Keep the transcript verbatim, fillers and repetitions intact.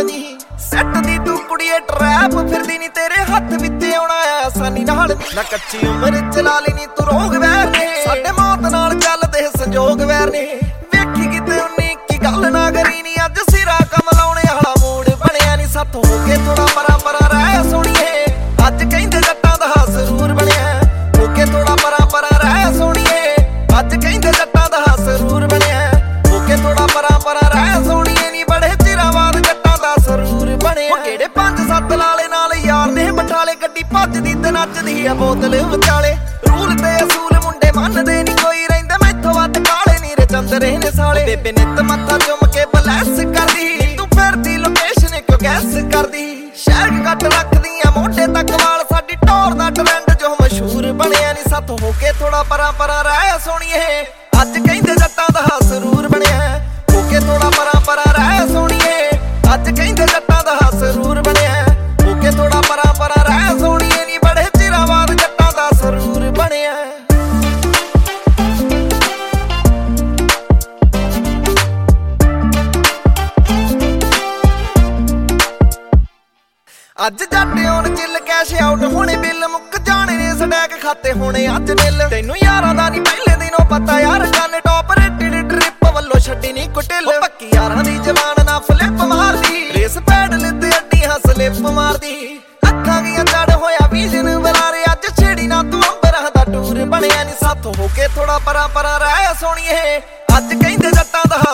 ਨੀ ਸੈੱਟ ਦੀ ਤੂੰ ਕੁੜੀਏ ਟਰੈਪ ਫਿਰਦੀ ਨੀ ਤੇਰੇ ਹੱਥ ਵਿੱਚ ਆਉਣਾ ਆਸਾਨੀ ਨਾਲ ਨਾ ਕੱਚੀ ਉਮਰ ਚਲਾ ਲਈ ਨੀ ਤੂੰ ਰੋਗ ਵੈਰ ਨੇ ਸਾਡੇ ਮੌਤ ਨਾਲ ਚੱਲਦੇ ਸੰਜੋਗ ਵੈਰ ਨੇ ਵੇਖੀ ਕਿਤੇ ਉਨੀ ਕੀ ਗੱਲ ਨਾ ਕਰੀ ਨੀ ਅੱਜ ਸਿਰਾ ਕਮਲਾਉਣੇ ਵਾਲਾ ਮੂਡ ਬਣਿਆ ਨੀ ਸਾਥੋਂ ਹੋ ਕੇ ਥੋੜਾ ਪਰਾਂ ਪਰਾਂ ਰਹਿ ਸੋਣੀਏ ਅੱਜ ਕਹਿੰਦੇ ਜੱਟਾਂ ਦਾ ਸਰੂਰ ਬਣਿਆ ਹੋ ਕੇ ਥੋੜਾ ਪਰਾਂ ਪਰਾਂ ਰਹਿ ਸੋਣੀਏ ਅੱਜ ਕਹਿੰਦੇ ਜੱਟਾਂ ਦਾ ਸਰੂਰ ਬਣਿਆ ਹੋ ਕੇ ਥੋੜਾ ਪਰਾਂ ਪਰਾਂ ਰਹਿ ਸੋਣੀਏ ਨੀ ਬੜੇ ਚਿਰਾਂ ਬਾਅਦ ਜੱਟਾਂ ਦਾ ਸਰੂਰ ਬਣਿਆ ਕਿਹੜੇ ਪੰਜ ਸੱਤ ਲਾਲੇ ਨਾਲ ਯਾਰ ਨੇ ਬਟਾਲੇ ਗੱਡੀ ਭੱਜਦੀ ਤੇ ਨੱਚਦੀ ਆ ਬੋਤਲ ਵਿਚਾਲੇ ਰੂਲ ਤੇ ਅਸੂਲ ਮੁੰਡੇ ਮੰਨਦੇ ਨੀ ਕੋਈ ਰਹਿੰਦੇ ਮੈਥੋਂ ਵੱਧ ਕਾਲੇ ਨੀ ਰਚੰਦਰੇ ਨੇ ਸਾਲੇ ਬੇਬੇ ਨਿੱਤ ਮੱਥਾ ਚੁੰਮ ਕੇ ਬਲੈਸ ਕਰਦੀ ਤੂੰ ਫਿਰਦੀ ਲੋਕੇਸ਼ਨ ਕਿਉਂ ਗੈਸ ਕਰਦੀ ਸ਼ਹਿਰ ਕੱਟ ਰੱਖਦੀਆਂ ਮੋਢੇ ਤੱਕ ਵਾਲ ਸਾਡੀ ਟੌਰ ਦਾ ਟ੍ਰੈਂਡ ਜੋ ਮਸ਼ਹੂਰ ਬਣਿਆ ਨੀ ਸਾਥੋਂ ਹੋ ਕੇ ਥੋੜਾ ਪਰਾਂ ਪਰਾਂ ਰਹਿ ਸੋਣੀਏ ਅੱਜ ਕਹਿੰਦੇ ਜੱਟਾਂ ਦਾ ਸਰੂਰ ਬਣਿਆ ਹੋ ਕੇ ਥੋੜਾ ਪਰਾਂ ਪਰਾਂ ਰਹਿ ਸੋਣੀਏ ਅੱਜ ਕਹਿੰਦੇ ਜੱਟਾਂ ਦਾ ਸਰੂਰ ਬਣਿਆ ਹੋ ਕੇ ਥੋੜਾ ਪਰਾਂ ਪਰਾਂ ਰਹਿ ਸੋਣੀਏ ਨੀ ਬੜੇ ਚਿਰਾਂ ਬਾਅਦ ਜੱਟਾਂ ਦਾ ਸਰੂਰ ਬਣਿਆ ਅੱਜ ਜੱਟ ਆਉਣ ਚਿੱਲ ਕੈਸ਼ ਆਊਟ ਹੋਣੇ ਬਿੱਲ ਮੁੱਕ ਜਾਣੇ ਨੇ ਸਟੈਕ ਖਾਤੇ ਹੋਣੇ ਅੱਜ ਨਿੱਲ ਤੈਨੂੰ ਯਾਰਾਂ ਦਾ ਨੀ ਪਹਿਲੇ ਦਿਨੋਂ ਪਤਾ ਯਾਰ ਗਨ ਟੌਪ ਰੇਟਡ ਟ੍ਰਿਪ ਵੱਲੋਂ ਛੱਡੀ ਨੀ ਕੁਟਿਲ ਪੱਕੀ ਯਾਰਾਂ ਦੀ ਜਵਾਨ ਨਾ ਫਲਿੱਪ ਮਾਰਦੀ ਰੇਸ ਪੈਡਲ ਤੇ ਅੱਡੀਆਂ ਸਲਿੱਪ ਮਾਰਦੀ ਅੱਖਾਂ ਗੀਆਂ ਚੜ ਹੋਇਆ ਵਿਜ਼ਨ ਬਲਾਰੇ ਅੱਜ ਛੇੜੀ ਨਾ ਤੂੰ ਅੰਬਰਾਂ ਦਾ ਟੂਰ ਬਣਿਆ ਨੀ ਸਾਥੋਂ ਹੋ ਕੇ ਥੋੜਾ ਪਰਾਂ ਪਰਾਂ ਰਹਿ ਸੋਣੀਏ ਅੱਜ ਕਹਿੰਦੇ ਜੱਟਾਂ ਦਾ